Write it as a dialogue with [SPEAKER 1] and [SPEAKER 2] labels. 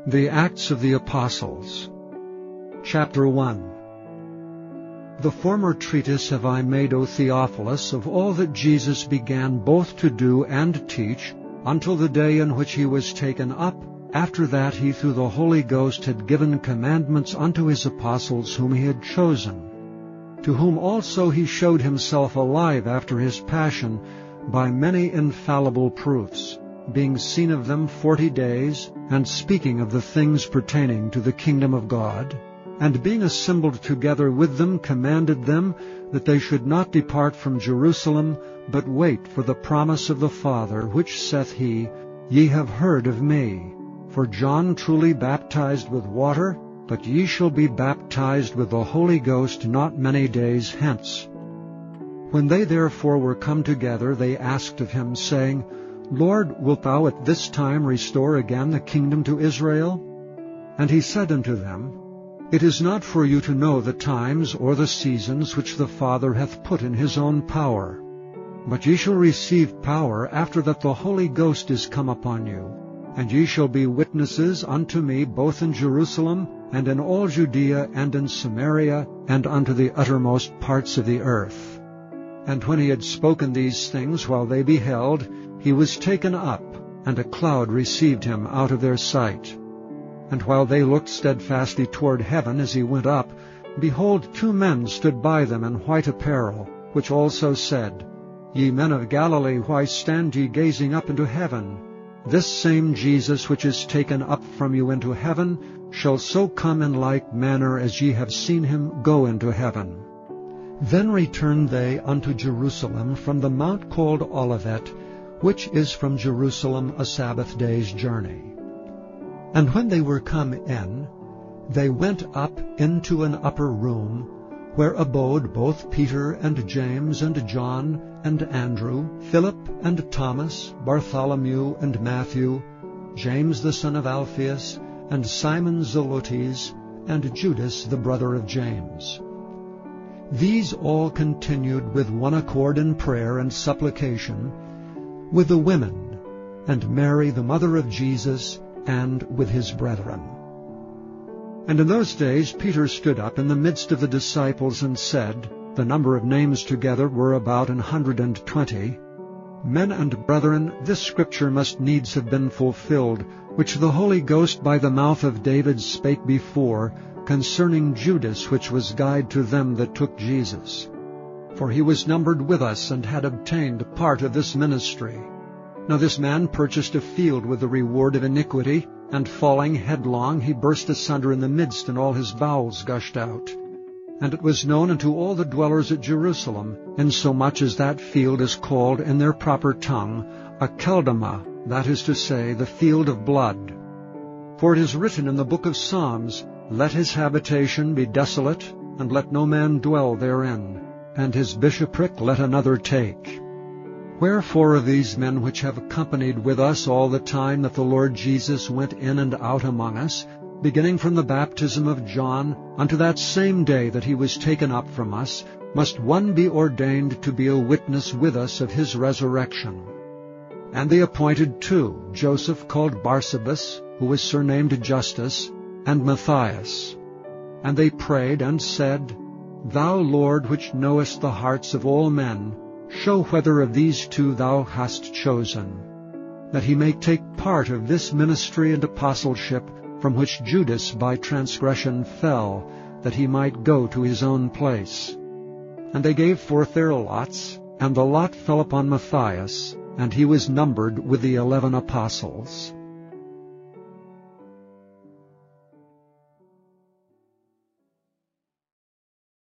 [SPEAKER 1] The Acts of the Apostles. Chapter 1. The former treatise have I made, O Theophilus, of all that Jesus began both to do and teach, until the day in which he was taken up. After that he through the Holy Ghost had given commandments unto his apostles whom he had chosen, to whom also he showed himself alive after his passion by many infallible proofs, being seen of them 40 days, and speaking of the things pertaining to the kingdom of God, and being assembled together with them, commanded them that they should not depart from Jerusalem, but wait for the promise of the Father, which saith he, Ye have heard of me. For John truly baptized with water, but ye shall be baptized with the Holy Ghost not many days hence. When they therefore were come together, they asked of him, saying, Lord, wilt thou at this time restore again the kingdom to Israel? And he said unto them, It is not for you to know the times or the seasons which the Father hath put in his own power. But ye shall receive power after that the Holy Ghost is come upon you. And ye shall be witnesses unto me both in Jerusalem, and in all Judea, and in Samaria, and unto the uttermost parts of the earth. And when he had spoken these things while they beheld, he was taken up, and a cloud received him out of their sight. And while they looked steadfastly toward heaven as he went up, behold, 2 men stood by them in white apparel, which also said, Ye men of Galilee, why stand ye gazing up into heaven? This same Jesus which is taken up from you into heaven shall so come in like manner as ye have seen him go into heaven. Then returned they unto Jerusalem from the mount called Olivet, which is from Jerusalem a Sabbath day's journey. And when they were come in, they went up into an upper room, where abode both Peter and James and John and Andrew, Philip and Thomas, Bartholomew and Matthew, James the son of Alphaeus, and Simon Zelotes, and Judas the brother of James. These all continued with one accord in prayer and supplication, with the women, and Mary the mother of Jesus, and with his brethren. And in those days Peter stood up in the midst of the disciples, and said, the number of names together were about 120, Men and brethren, this scripture must needs have been fulfilled, which the Holy Ghost by the mouth of David spake before, concerning Judas, which was guide to them that took Jesus. For he was numbered with us, and had obtained part of this ministry. Now this man purchased a field with the reward of iniquity, and falling headlong he burst asunder in the midst, and all his bowels gushed out. And it was known unto all the dwellers at Jerusalem, insomuch as that field is called in their proper tongue Akeldama, that is to say, the field of blood. For it is written in the book of Psalms, Let his habitation be desolate, and let no man dwell therein, and his bishopric let another take. Wherefore of these men which have accompanied with us all the time that the Lord Jesus went in and out among us, beginning from the baptism of John unto that same day that he was taken up from us, must one be ordained to be a witness with us of his resurrection. And they appointed 2, Joseph called Barsabas, who was surnamed Justus, and Matthias. And they prayed and said, Thou, Lord, which knowest the hearts of all men, show whether of these 2 thou hast chosen, that he may take part of this ministry and apostleship, from which Judas by transgression fell, that he might go to his own place. And they gave forth their lots, and the lot fell upon Matthias, and he was numbered with the 11 apostles.